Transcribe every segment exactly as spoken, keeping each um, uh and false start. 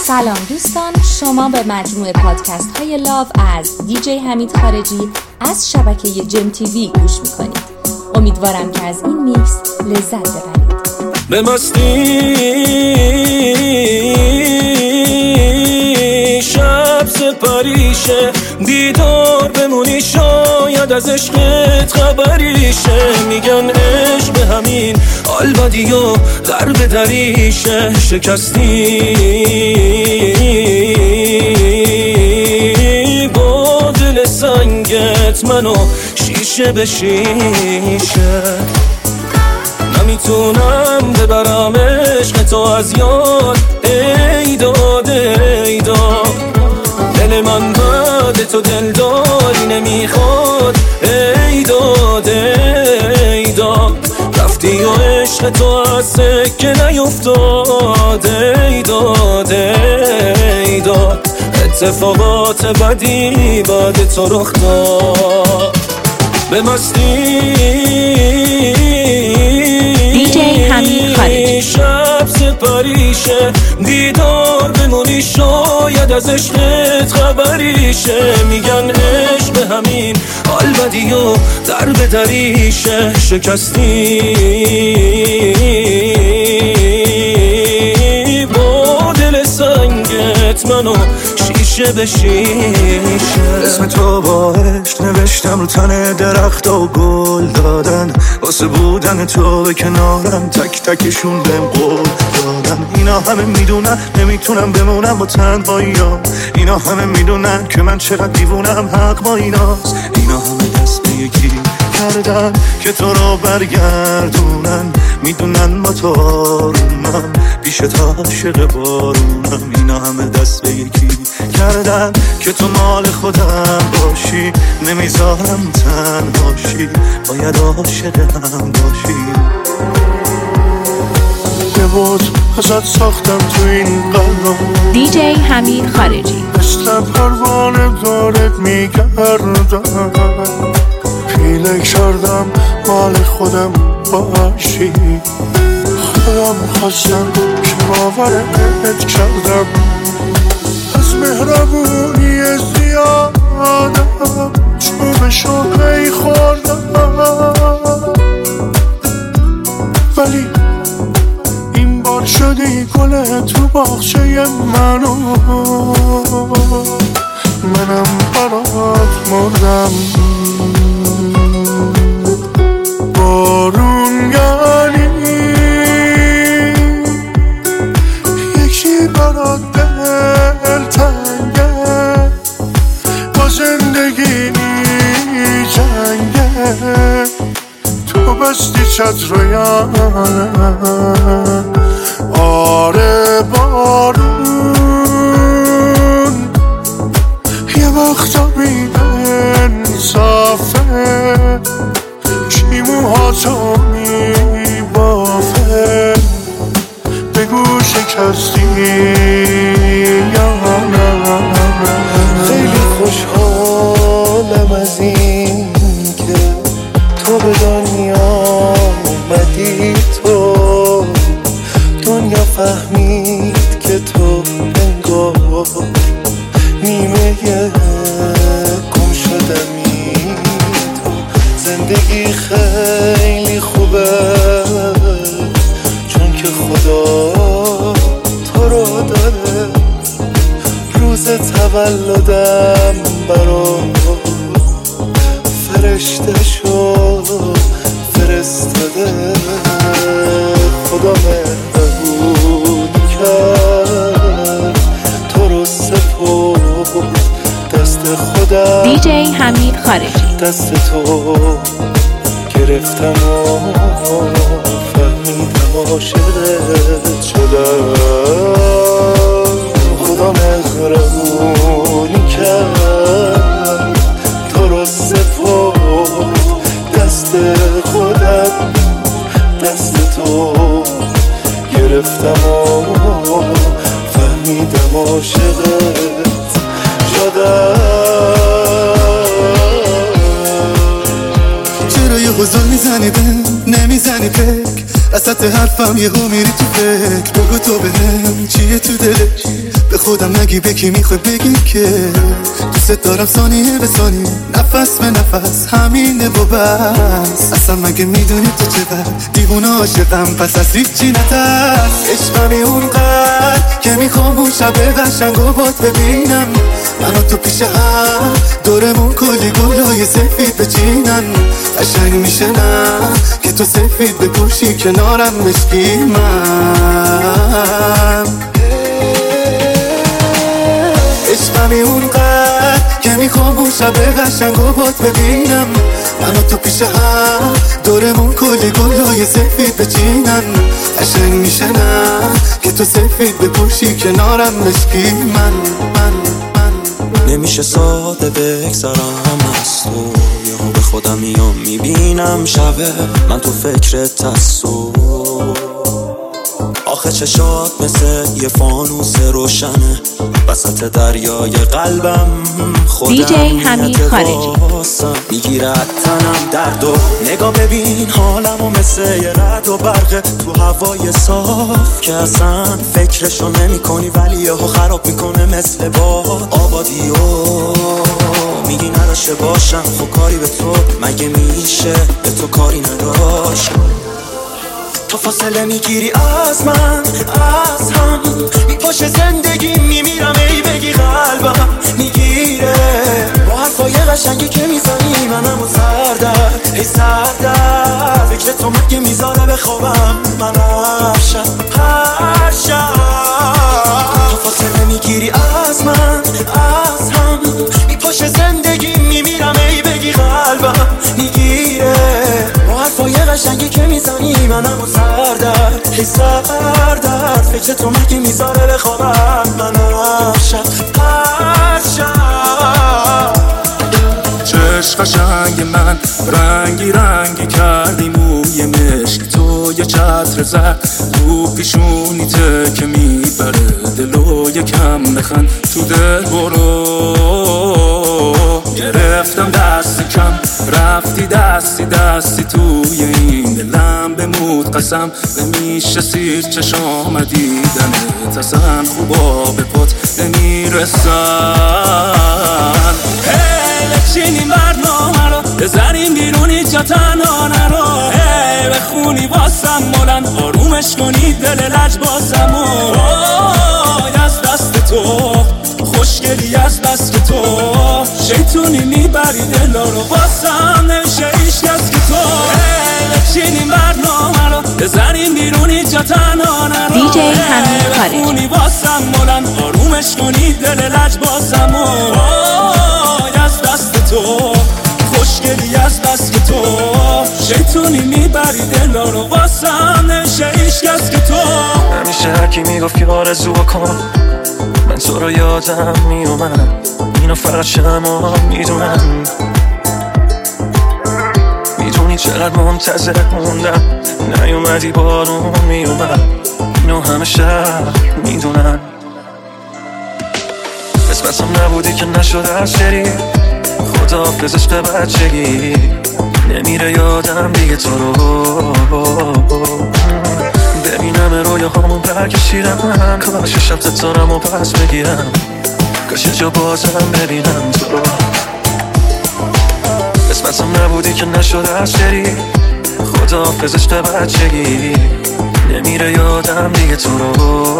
سلام دوستان، شما به مجموعه پادکست های لاو از دیجی حمید خارجی از شبکه جم تیوی گوش میکنید. امیدوارم که از این میکس لذت ببرید. به مستی شب سپریشه، دیدار بمونی شاید از عشقت خبریشه. میگن عشق همین حال بدی و در به دریشه، شکستی با دل سنگت منو شیشه به شیشه. نمیتونم ببرم عشق تو از یاد، ای داد ای داد. دل من بعد تو دلداری نمیخواد، ای داد ای داد. رفتی و عشق تو از سکه نیفتاد، ای داد ای داد. اتفاقات بدی بعد تو رخ داد. به مستی دیجی حمید خارجی شب سپریشه، دیدار بمونی شاید از عشقت خبریشه. میگن عشق همین حال بدی و در به دریشه، شکستی با دل سنگت منو شیشه به شیشه. اسم تو با عشق نوشتم رو تن درخت و گل دادن، واسه بودن تو به کنارم تک تکشون بهم قول دادن. اینا همه میدونن نمیتونم بمونم با تنهاییام، اینا همه میدونن که من چقدر دیوونم، حق با ایناست. اینا همه دست به یکی کردن که تو رو برگردونن، میدونن با تو آرومم پیش تا عاشق بارونم. اینا همه دست به یکی کردن که تو مال خودم باشی، نمیذارم تنهاشی، باید عاشق هم باشی. یه بود ازت ساختم تو این قلب، دیجی حمید خارجی مثل پروانه دارت میگردم، پیله کردم مال خودم باشی. خودم خواستم که باورت کردم، از مهربونی زیادم چوبشو پی خوردم، ولی این بار شدی گل تو باغچه منو، منم برات مردم. بارون یعنی یکی برات دل تنگه، با زندگی نی جنگه. تو بستی چتر آره بارون، یه وقتا بی انصافه، کی موهاتو میبافه. بگو شکستی یا نه. خیلی خوشحالم از این که تو به دنیا اومدی، تو دنیا فهمید که تو انگار نیمه گم شدمی. تو زندگی خیلی خوبه چون که خدا تو رو داره. روز تولدم برام فرشته شد فرستاده، خدا مهربون کرد تو رو سپرد دست خودم. دیجی حمید خارجی دست تو گرفتم و فهمیدم عاشقت شدم. خدا مهربونی کرد تو رو سپرد دست خودم، دست تو گرفتم و فهمیدم عاشقت شدم. چرا یه حضور میزنی دل نمیزنی تک وسط حرفم یهو میری تو فکر. بگو تو بهم چیه تو دلت، به خودم نگی به کی میخوای بگی که دوست دارم ثانیه به ثانیه نفس به نفس همینه و بس. اصلا مگه میدونی تو چقدر دیوونه عاشقم پس از هیچی نترس. عشقمی اونقدر که میخوام اون شب قشنگ و باد ببینم منو تو پیش هم دورمون کلی گلای سفید بچینن. قشنگ میشه نه که تو سفید بپوشی کنارم مشکی من. عشقمی اونقدر که میخوام اون شب قشنگ و باد ببینم منو تو پیش هم دورمون کلی گلای سفید بچینن. قشنگ میشه نه که تو سفید بپوشی کنارم مشکی من من من. نمیشه ساده بگذرم از تو، یهو به خودم میام میبینم شبه من تو فکرت هستو. آخه چشات مثل یه فانوس روشنه وسط دریای قلبم. خودم دی جی حمید خارجی میگیره تنم درد و نگاه ببین حالمو مثل یه رد و برقه تو هوای صاف که اصلا فکرشو نمی کنی ولی یهو خراب میکنه مثل باد آبادیو. میگی نداشته باشم خب کاری به تو مگه میشه به تو کاری نداشت. تو فاصله میگیری از من از هم بی پشت زندگی میمیرم ای بگی قلبم میگیره با حرفای قشنگی که میزنی منمو سردر ای سردر. فکر تو مگه میذاره بخوابم من هر شب هر شب. تو فاصله میگیری از من از هم بی پشت زندگی میمیرم ای بگی قلبم میگیره با حرفای قشنگی که میزنی منمو سردر ای سردر. فکر تو مگه میذاره بخوابم من هر شب هر شب. چشم قشنگ من رنگی رنگی کردی موی مشک تو یه چتر زد تو پیشونیته که میبره دلو یکم نخند تو دل برو. گرفتم دستی کم رفتی دستی دستی توی این دلم بمود قسم نمیشه سیر چشام دیدنت اصلا خوبا به پت نمیرسن. بچینیم برنامه رو بزنیم بیرون اینجا تنها نرو. هی بخونی واسم مولن آرومش کنی دل لج بازم و از دست تو خوشگلی از بس که تو شیطونی میبری دلا رو واسم نمیشه ایش کس که تو. هی بچینیم برنامه رو بزنیم بیرون اینجا تنها نرو. دی جی حمید خارجی بخونی واسم مولن آرومش کنی دل لج بازم و تو خوشگلی از بس که تو شیطونی میبری دلا رو واسم نمیشه ایش کس که تو. همیشه هرکی میگفت که آرزو کن من تو رو یادم میومد اینو فقط شما میدونم. میدونی چقدر منتظر موندم نیومدی بارون میومد اینو همه شهر میدونن. قسمتم نبودی که نشده از شری خدا پزشک بچگی نمیره یادم دیگه تو رو. ببینم رویاهامون برکشیدم کاش شب ستارم و پس بگیرم کاش جا بازم ببینم تو رو. قسمتم نبودی که نشده از شری خدا پزشک بچگی نمیره یادم دیگه تو رو.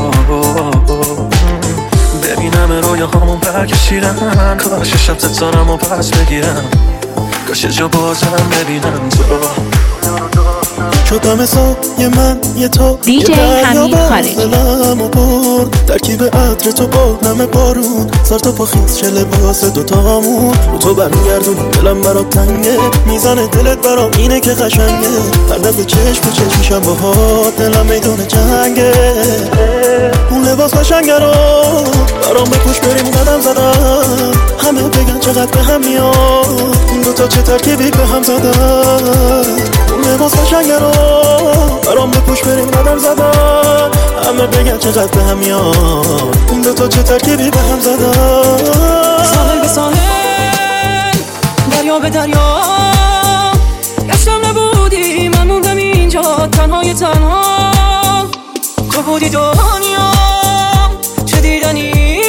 ببینم رویاهامون برکشیدم کاش شب ستارم و پس بگیرم کاش جا بازم ببینم تو رو. شدم سایه من یه تو دی جی حمید خارجی دلمو برد ترکیب عطر تو با نم بارون سر تا پا خیز چه لباس دوتامون رو تو برمیگردون دلم برات تنگه میزنه دلت برام اینه که قشنگه هر دفعه چشم تو چشم میشم باهات دلم میدونه جنگه. اون لباس قشنگه رو برام بپوش بریم قدم زدم همه بگن چقدر به هم میاد این دوتا چه ترکیبی به هم زدن. اون لباس قشنگه رو برام بپوش بریم قدم زدن همه بگن چقدر به هم میاد این دوتا چه ترکیبی به هم زدن. ساحل به ساحل دریا به دریا گشتم نبودی من موندم اینجا تنهای تنها تو بودی دنیا چه دیدنی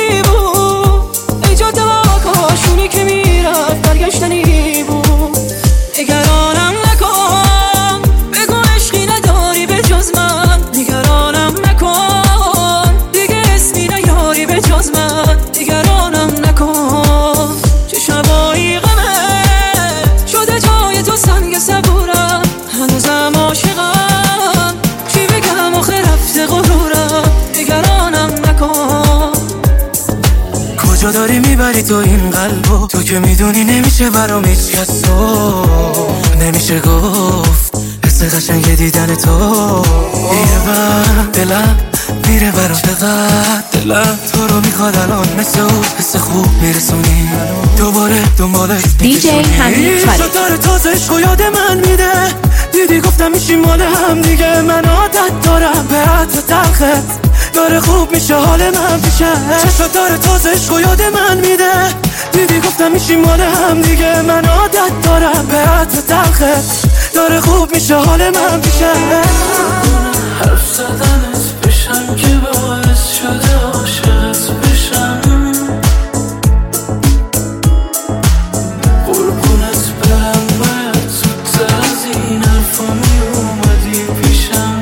کجا داری میبری تو این قلبو؟ تو که میدونی نمیشه برام هیچ کس تو نمیشه گفت حس قشنگ دیدن تو یه بر دلم میره برام چقدر دلم تو رو میخواد الان مثل او حس خوب میرسونی دوباره دنبالش دی جی حمید خالجی ستاره تازه عشقو یاد من میده دیدی گفتم میشیم مال هم دیگه من عادت دارم به عطر تلخت داره خوب میشه حال من پیشه چشم داره تازه عشقو یاد من میده دیدی گفتم میشیم مال هم دیگه من عادت دارم به عطر تلخت داره خوب میشه حال من پیشه حرف زدنت بشم که باعث شده عاشقت بشم قربونت برم باید زودتر از این حرفا می اومدی پیشم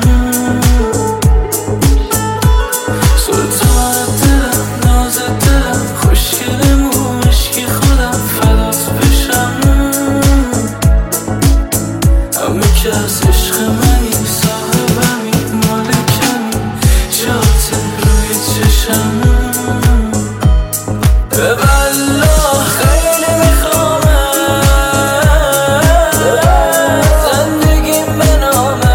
سلطان دلم ناز دلم خوشگلمون عشقی خودم فدات بشم همه که از عشق منی صاحبمی مالکمی جات روی چشم به والله خیلی میخوامت زندگیم به نامت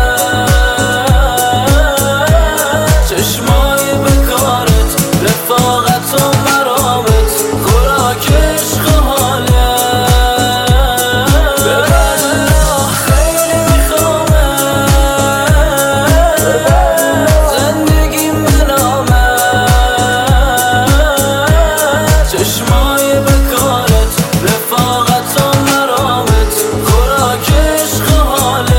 چشمای بکارت رفاقت و مرامت خوراک عشق و حالت به والله خیلی میخوامت زندگیم به نامت چشمای بکارت رفاقت و مرامت خوراک عشق و حالت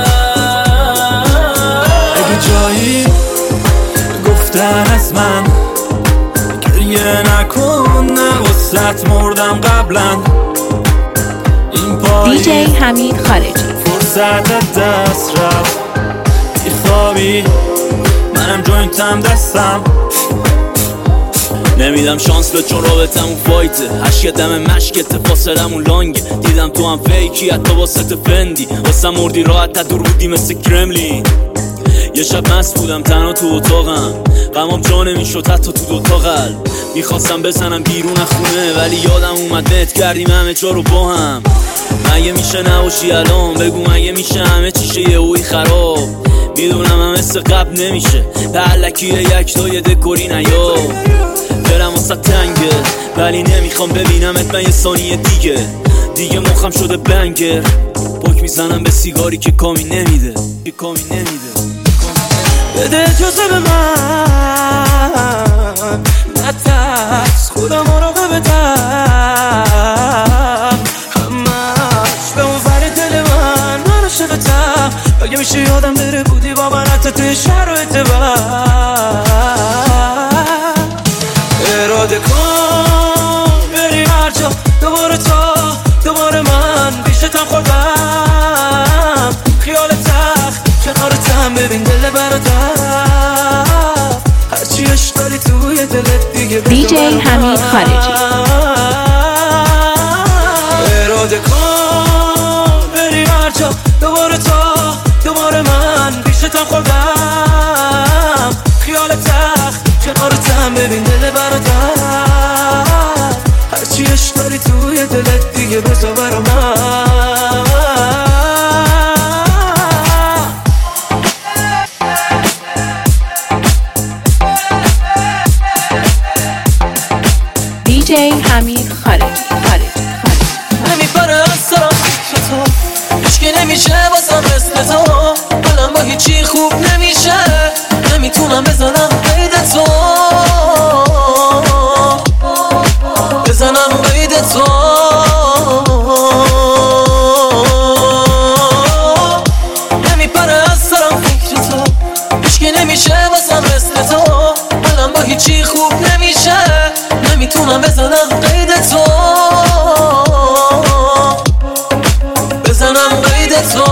اگه جایی گفتن از من گریه نکن نه وسط مردم قبلا این دی جی پایی حمید خالجی فرصت دست رفت بیخوابی منم جوینتم دستم نمیدم شانس به چون رابطمون فایته عشق دم مشکت فاصلمون لانگه دیدم تو هم فیکی حتی واسه فندی واسه مردی راحت تا دور بودی مثل کرملین یه شب مست بودم تنها تو اتاقم غمام جا نمیشد حتی تو دوتا قلب میخواستم بزنم بیرون از خونه ولی یادم اومد نت کردیم همه جا رو با هم مگه میشه نباشی الان بگو مگه میشه همه چیشه یه اوی خراب میدونم هم مثل قبل نمیشه به علکیه یک دای دکوری نیا برم واسه تنگه ولی نمیخوام ببینمت من یه ثانیه دیگه دیگه مخم شده بنگر پاک میزنم به سیگاری که کامی نمیده که کامی نمیده بده اجازه به من نترس خودم مراقبتم همش به اون ور دل من من عاشقتم اگه میشه یادم بره بودی با من حتی توی شهر و اعتبار اراده کن بری هر جا دوباره تا دوباره من بیشتم خوردم خیال تخت کنارتم ببین دل برادر هرچی عشق داری توی دلت دیگه دی جی حمید خالجی اراده کن بری هر جا دوباره تا دوباره من بیشتم خوردم خیال تخت کنارتم ببین دل برادر هرچی عشق داری توی دلت دیگه بذار برا من دی جی حمید خالجی خالجی نمیپره از سرم فکر تو هیچکی نمیشه بازم مثل تو حالم با هیچی خوب نمیشه نمیتونم بزنم قید تو بزنم قید تو نمیپره از سرم فکر تو هیچکی نمیشه بازم مثل تو حالم با هیچی خوب نمیشه نمیتونم بزنم قید تو بزنم قید تو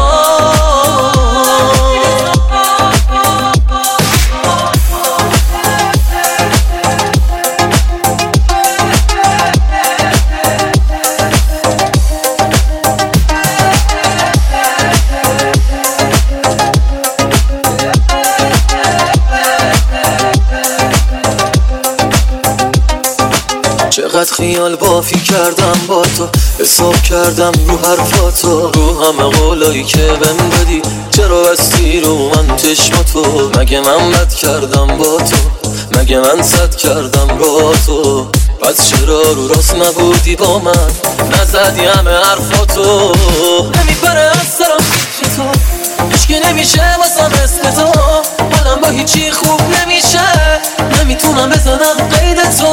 چقدر خیال بافی کردم با تو، حساب کردم رو حرفاتو، رو همه قولایی که بهم دادی. چرا بستی رو من چشم تو؟ مگه من بد کردم با تو؟ مگه من صد کردم با تو؟ پس چرا رو راست نبودی با من؟ نزدی همه حرفاتو. نمیپره از سرم فکر تو، هیچکی نمیشه واسم مثل تو. حالم با هیچی خوب نمیشه، نمیتونم بزنم قید تو،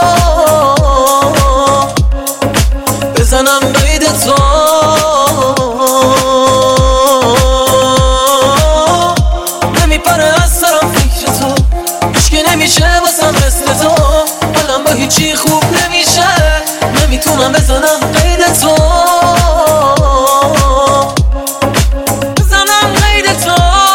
بزنم قید تو. نمیپره از سرم فکر تو، هیچکی نمیشه واسم مثل تو. حالم با هیچی خوب نمیشه، نمیتونم بزنم قید تو، بزنم قید تو.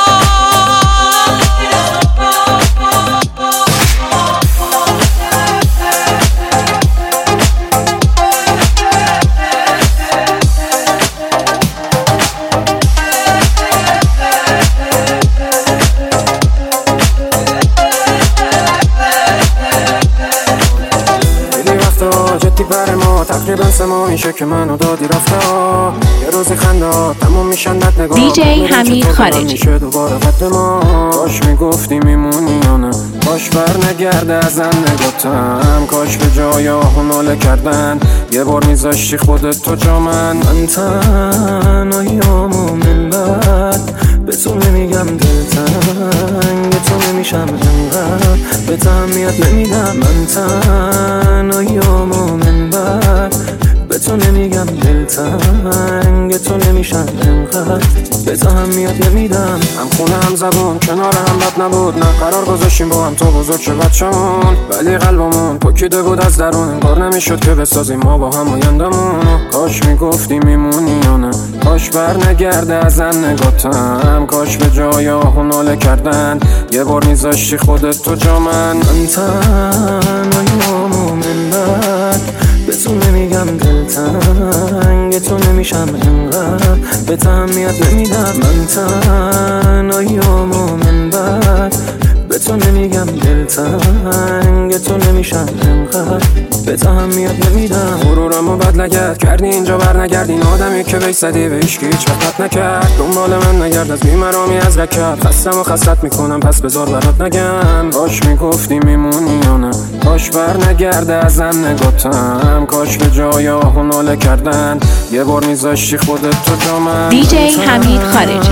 تقریبا سه ماه میشه که منو دادی رفته ها. یه روزی خنده تموم میشن بد نگاه. دی جی حمید خارجی میشه دوباره قد ما. کاش میگفتی میمونی یا نه، کاش بر نگرده ازم نگفتم. کاش به جای آهناله کردن یه بار میذاشتی خودت تو جا من. من تنهاییامو من بعد به تو نمیگم دلتنگ تو نمیشم انقدر به تهمیت نمیدم. من تنهاییامو من بعد به تو نمیگم دلتنگ تو نمیشم انقدر به تهمیت نمیدم. هم خونه هم زبون کنار هم بد نبود، نه قرار گذاشتیم با هم تو بزرگ شه بچمون. ولی قلبمون پکیده بود از درون، انگار نمیشد که بسازیم ما با هم آیندمون. کاش میگفتی میمونی یا نه، کاش بر نگرده ازم نگفتم. کاش به جای آهناله کردن یه بار میذاشتی خودت تو جا من. من تنهاییامو من بعد به تو نمیگم دلتنگ تو نمیشم انقدر به تهمیت نمیدم. من تنهاییامو من بعد به تو نمیگم دلتنگ تو نمیشم انقدر به تهمیت نمیدم. غرورمو بد لگد کردی اینجا بر نگردین، آدمی که بیش زدی به هیچکی هیچ وقت نکرد. دنبال من نگرد از بیمرامی از رکت، خستم و خستت میکنم پس بذار برات نگم. کاش میگفتی میمونی یا نه، کاش بر نگرده ازم نگفتم. کاش به جای آهناله کردن یه بار میذاشتی خودت تو جا من. دی جی حمید خارجی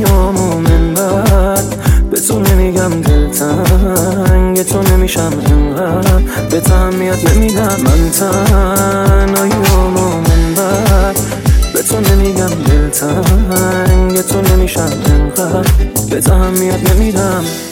به تو نمیگم دلتنگ تو نمیشم انقدر به تهمیت نمیدم. من تنهاییامو من بعد به تو نمیگم دلتنگ تو نمیشم انقدر به تهمیت نمیدم.